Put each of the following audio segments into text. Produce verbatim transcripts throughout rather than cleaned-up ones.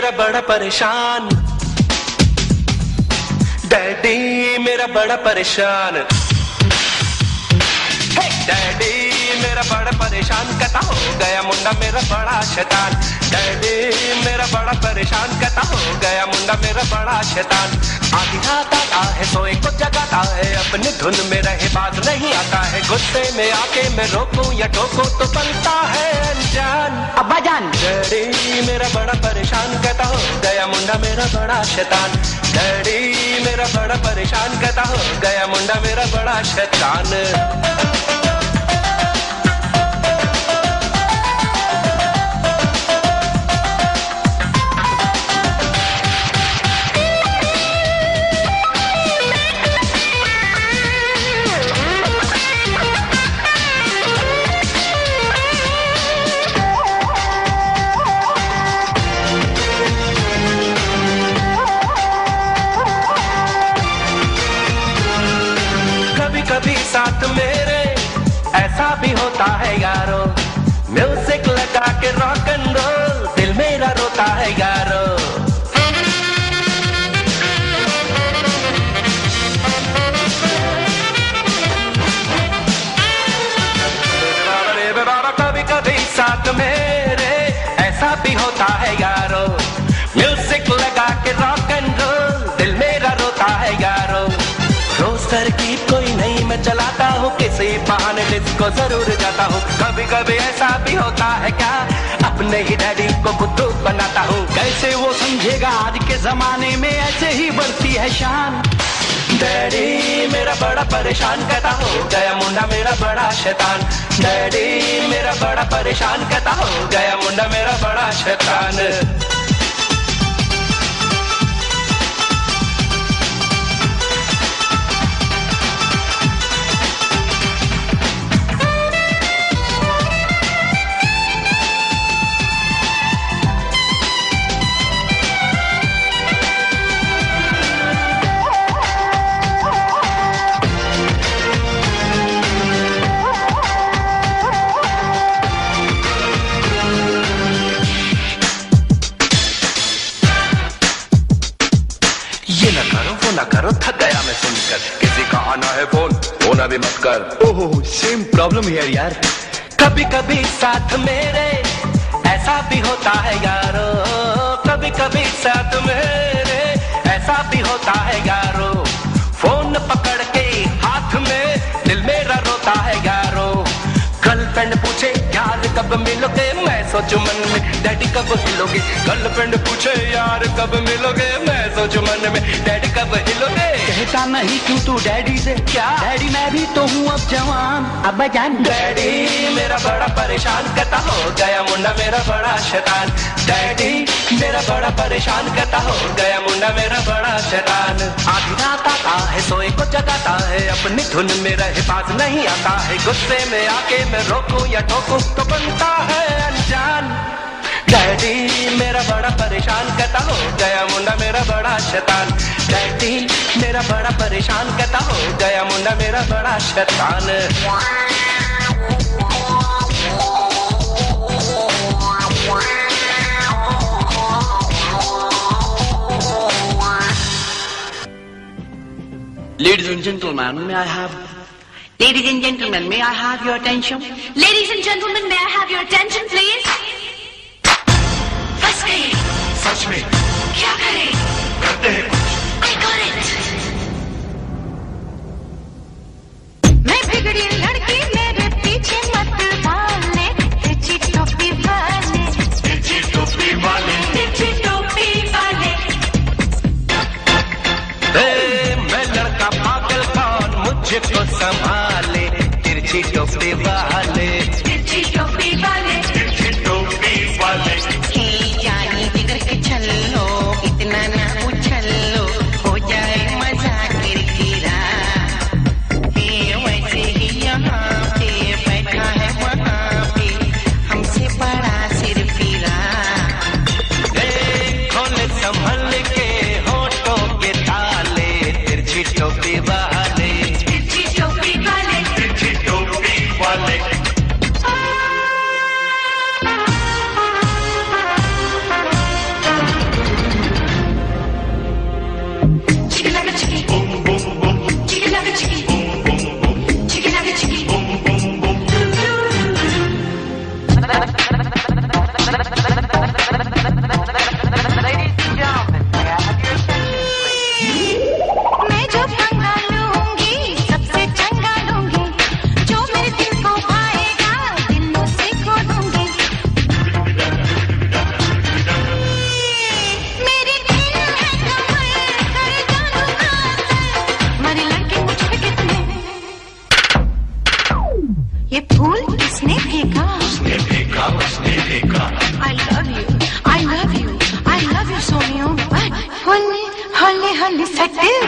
मेरा बड़ा परेशान, डैडी मेरा बड़ा परेशान, डैडी मेरा बड़ा परेशान, कहता हो गया मुंडा मेरा बड़ा शैतान, डैडी मेरा बड़ा परेशान, कहता हो गया मुंडा मेरा बड़ा शैतान। आधी रात आता है सोए को जगाता है, अपनी धुन में रहे बात नहीं आता है, गुस्से में आके मैं रोकूं या ठोकूं तो बनता है अनजान। अब्बा जान डैडी मेरा बड़ा परेशान, कहता हो गया मुंडा मेरा बड़ा शैतान, डैडी मेरा बड़ा परेशान, कहता हो गया मुंडा मेरा बड़ा शैतान। कभी साथ मेरे ऐसा भी होता है यारो, म्यूजिक लगा के रॉक एंड रोल दिल मेरा रोता है यारो। कभी कभी साथ मेरे ऐसा भी होता है यारो, म्यूजिक लगा के रॉक एंड रोल दिल मेरा रोता है यारो। रोज तरकीब कोई नहीं मैं चलाता हूँ, किसी बहाने डिस्को जरूर जाता हूँ, कभी कभी ऐसा भी होता है क्या अपने ही डैडी को बुद्धू बनाता हूँ। कैसे वो समझेगा आज के जमाने में ऐसे ही बढ़ती है शान। डैडी मेरा बड़ा परेशान, कहता हो गया मुंडा मेरा बड़ा शैतान, डैडी मेरा बड़ा परेशान, कहता हो गया मुंडा मेरा बड़ा शैतान। ये न करो वो न करो थक गया मैं सुनकर, किसी का आना है फोन होना भी मत कर। ओहो सेम प्रॉब्लम है यार। कभी कभी साथ मेरे ऐसा भी होता है यारो, कभी कभी साथ मेरे ऐसा भी होता है यारो, फोन पकड़ के हाथ में दिल मेरा रोता है यारो। गर्लफ्रेंड पूछे यार कब मिलोगे, मैं सोचूं मन में डैडी कब हिलोगे, गर्लफ्रेंड पूछे यार कब मिलोगे, मैं सोचूं मन में डैडी कब हिलोगे। कहता नहीं क्यों तू डैडी से, क्या डैडी मैं भी तो हूँ अब जवान। अब्बा जान डैडी मेरा बड़ा परेशान, कहता हो गया मुंडा मेरा बड़ा शैतान, डैडी मेरा बड़ा परेशान, कहता हो गया मुंडा मेरा बड़ा शैतान। आधी रात आता है सोए को जगाता है, अपनी धुन में रहे बात नहीं आता है, गुस्से में आके मैं रोकूं या ठोकूं तो बनता है अनजान। डैडी मेरा बड़ा परेशान, कहता हो गया मुंडा मेरा बड़ा शैतान, डैडी मेरा बड़ा परेशान, कहता हो गया मुंडा मेरा बड़ा शैतान। Ladies and gentlemen, may I have Ladies and gentlemen, may I have your attention? Ladies and gentlemen, may I have your attention, please? फंस गए सच में क्या करें, करते हैं कुछ। I got it. मैं बिगड़ी लड़की मेरे पीछे मत भागने, तिरछी टोपी वाले, तिरछी टोपी वाले, तिरछी टोपी वाले। ए, मैं लड़का पागल कौन मुझको संभाले, तिरछी टोपी वाले, तिरछी टोपी वाले, तिरछी टोपी वाले। जानी जिगर के छल्लो, इतना ना उछलो, हो जाए मजा किरकिरा, वैसे ही यहाँ किसने फेंका? उसने फेंका, उसने फेंका। I love you, I love you, I love you सोनियो, but होले होले होले सटल,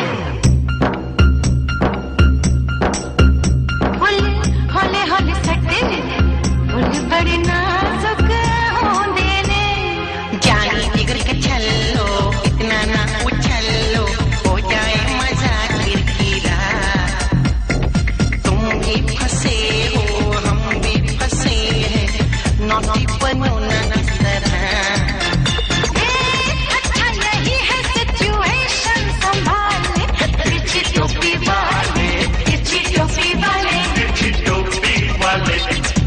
होले होले होले सटल, होले बड़े नाजुक होंदे ने। जानी जिगर के छल्लो, इतना ना उछल्लो, हो जाए मजा किरकिरा। तुम भी फंसे हो, हम भी फंसे हैं, नौटी बनो ना इस तरह। अच्छा यही है सिचुएशन संभाले, तिरछी टोपी वाले, तिरछी टोपी वाले, तिरछी टोपी वाले।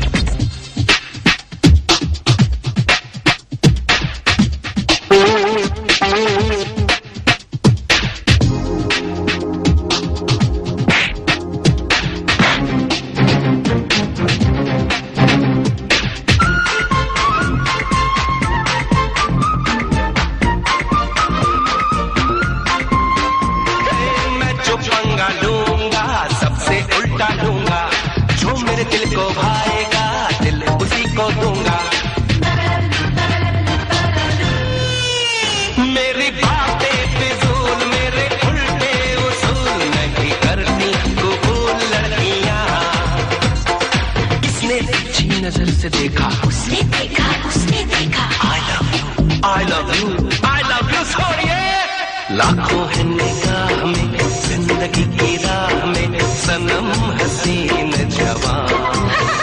पंगा लूंगा, सबसे उल्टा लूंगा, जो मेरे दिल को भाएगा, दिल उसी को दूंगा। मेरी बातें फिजूल, मेरे उल्टे उसूल, नहीं करती कबूल लड़कियां। किसने अच्छी नजर से देखा? उसने देखा, उसने देखा। I love you, I love you, I love you सोनिए। लाखों है निगाह में, जिंदगी की राह में, सनम हसीन जवान।